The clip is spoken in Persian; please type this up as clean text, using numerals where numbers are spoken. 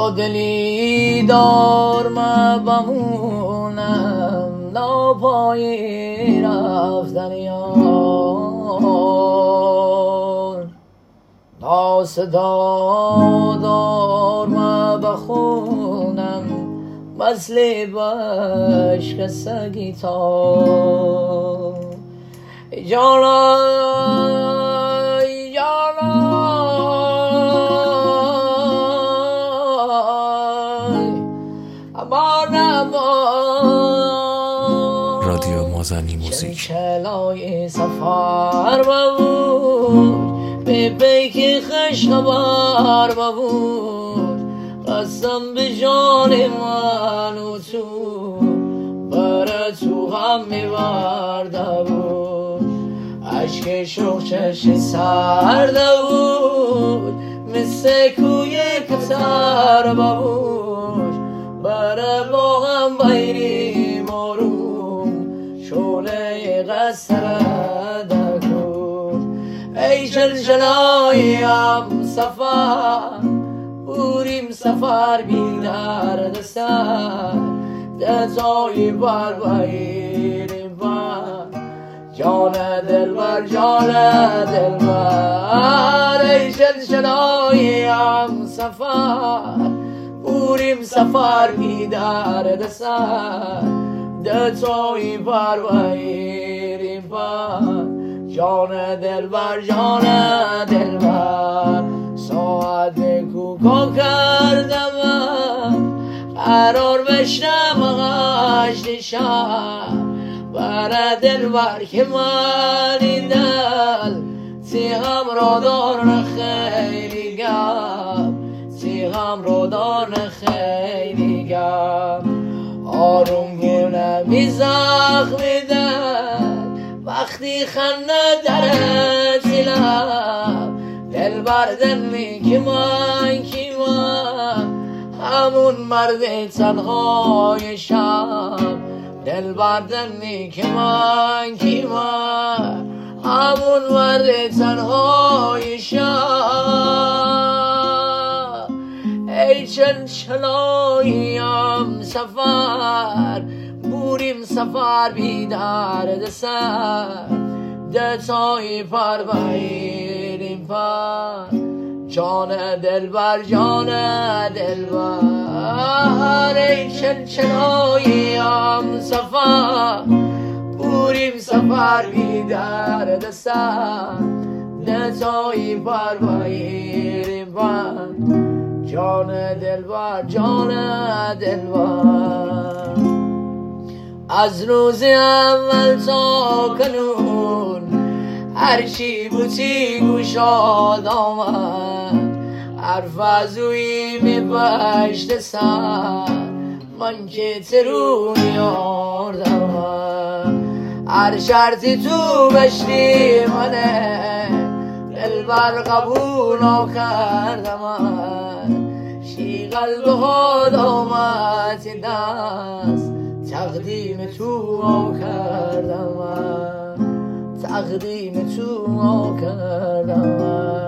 با دلی دار ما بمونم ناپای رفتن یار ناصدا دار ما بخونم مثل بشک سگی تا جانا رادیو مازنی موزیک کلای سفر ببود به پیک خشخبر ببود قسم به جان من و تو برا تو هم میبرده بود عشق شوق چشم سرده بود مثل کوی کتر ببود برا با هم بیریم آروم شوله قصر دکود ای چلچلایم سفر بوریم سفر بی درد سر دتای بر بیریم بر جان دلبر جان دلبر ای چلچلایم سفر بوریم سفر بی درد سر دتای بر بیریم بر جان دلبر جان دلبر ساعت کوکا کردم قرار بشنم غشت شب برا دلبر که من این دل سیغم را دارن خیلی گم سیغم را دارن خیلی گم آروم گونه می زخمی دل وقتی خنده در لب دلبر دلی که من همون مرد تنهای شب دلبر دلی که من همون مرد تنهای شب ای چلچلایم سفر بوریم سفر بی درد سر دتای پر بیریم پر جان دلبر جان دلبر ای چلچلایم سفر بوریم سفر بی درد سر دتای پر بیریم پر جان دلبر جان دلبر از روز اول تا کنون هرچی بوتی گوشاد آمد حرف از اوی می بشت سر من که ترونی آردم هر شرطی تو بشتی منه دلبر قبول نکردم شی قلب ها دامت دست تقدیم تو کردم تقدیم تو کردم